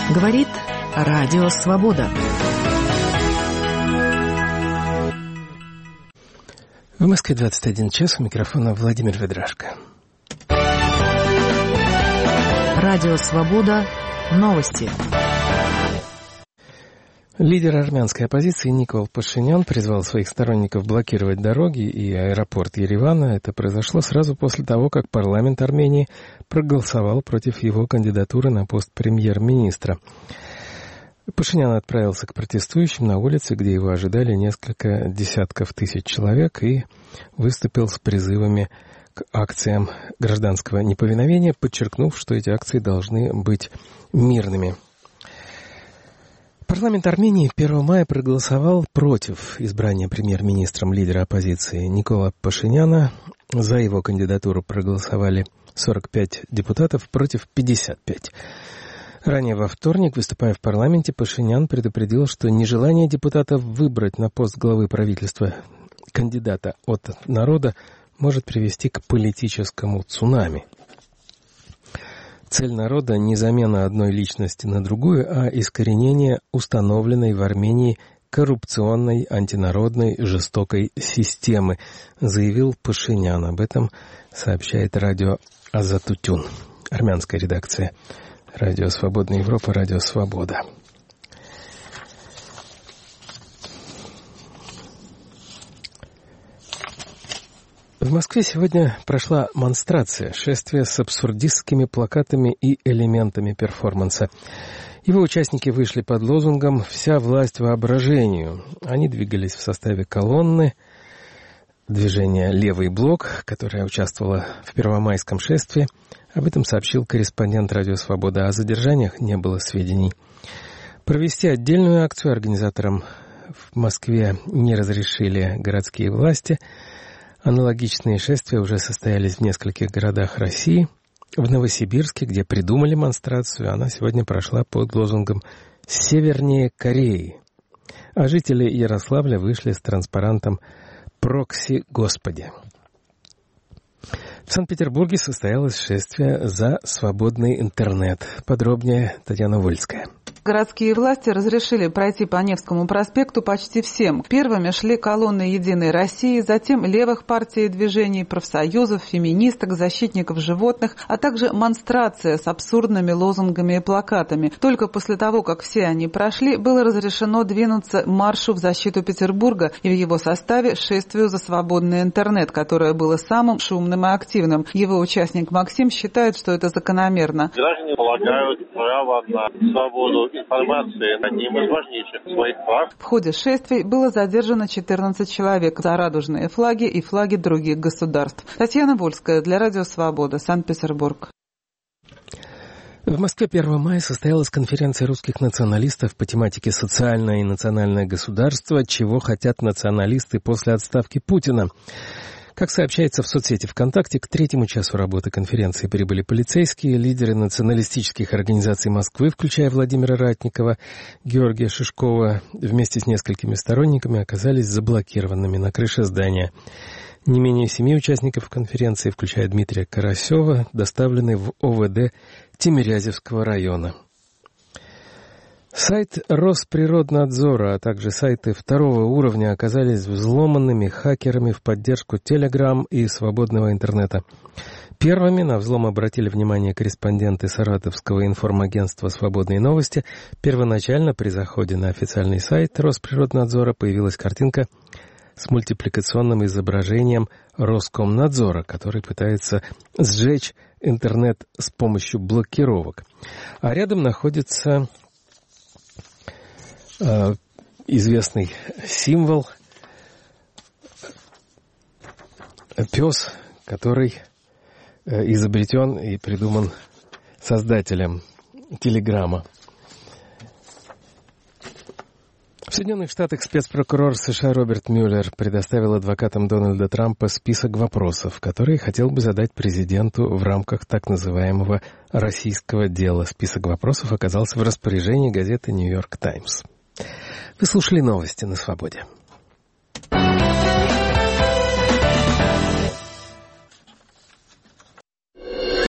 Говорит Радио Свобода. В Москве 21 час, у микрофона Владимир Ведрашко. Радио Свобода. Новости. Лидер армянской оппозиции Никол Пашинян призвал своих сторонников блокировать дороги и аэропорт Еревана. Это произошло сразу после того, как парламент Армении проголосовал против его кандидатуры на пост премьер-министра. Пашинян отправился к протестующим на улице, где его ожидали несколько десятков тысяч человек, и выступил с призывами к акциям гражданского неповиновения, подчеркнув, что эти акции должны быть мирными. Парламент Армении 1 мая проголосовал против избрания премьер-министром лидера оппозиции Никола Пашиняна. За его кандидатуру проголосовали 45 депутатов против 55. Ранее во вторник, выступая в парламенте, Пашинян предупредил, что нежелание депутатов выбрать на пост главы правительства кандидата от народа может привести к политическому цунами. Цель народа не замена одной личности на другую, а искоренение установленной в Армении коррупционной, антинародной, жестокой системы, заявил Пашинян. Об этом сообщает радио Азатутюн, армянская редакция Радио Свободная Европа, Радио Свобода. В Москве сегодня прошла монстрация, шествие с абсурдистскими плакатами и элементами перформанса. Его участники вышли под лозунгом «Вся власть воображению». Они двигались в составе колонны движения «Левый блок», которое участвовало в первомайском шествии. Об этом сообщил корреспондент Радио Свобода. О задержаниях не было сведений. Провести отдельную акцию организаторам в Москве не разрешили городские власти. Аналогичные шествия уже состоялись в нескольких городах России. В Новосибирске, где придумали монстрацию, она сегодня прошла под лозунгом «Севернее Кореи». А жители Ярославля вышли с транспарантом «Прокси Господи». В Санкт-Петербурге состоялось шествие за свободный интернет. Подробнее Татьяна Вольская. Городские власти разрешили пройти по Невскому проспекту почти всем. Первыми шли колонны «Единой России», затем левых партий и движений, профсоюзов, феминисток, защитников животных, а также монстрация с абсурдными лозунгами и плакатами. Только после того, как все они прошли, было разрешено двинуться маршу в защиту Петербурга и в его составе шествию за свободный интернет, которое было самым шумным и активным. Его участник Максим считает, что это закономерно. Граждане полагают право на свободу информации одним из важнейших своих прав. В ходе шествий было задержано 14 человек за радужные флаги и флаги других государств. Татьяна Вольская для Радио Свобода, Санкт-Петербург. В Москве 1 мая состоялась конференция русских националистов по тематике «Социальное и национальное государство. Чего хотят националисты после отставки Путина?». Как сообщается в соцсети ВКонтакте, к 3-му часу работы конференции прибыли полицейские, лидеры националистических организаций Москвы, включая Владимира Ратникова, Георгия Шишкова, вместе с несколькими сторонниками оказались заблокированными на крыше здания. Не менее 7 участников конференции, включая Дмитрия Карасева, доставлены в ОВД Тимирязевского района. Сайт Росприроднадзора, а также сайты второго уровня оказались взломанными хакерами в поддержку Telegram и свободного интернета. Первыми на взлом обратили внимание корреспонденты саратовского информагентства «Свободные новости». Первоначально при заходе на официальный сайт Росприроднадзора появилась картинка с мультипликационным изображением Роскомнадзора, который пытается сжечь интернет с помощью блокировок. А рядом находится известный символ пес, который изобретен и придуман создателем Телеграма. В Соединенных Штатах спецпрокурор США Роберт Мюллер предоставил адвокатам Дональда Трампа список вопросов, которые хотел бы задать президенту в рамках так называемого российского дела. Список вопросов оказался в распоряжении газеты «Нью-Йорк Таймс». Вы слушали новости на Свободе.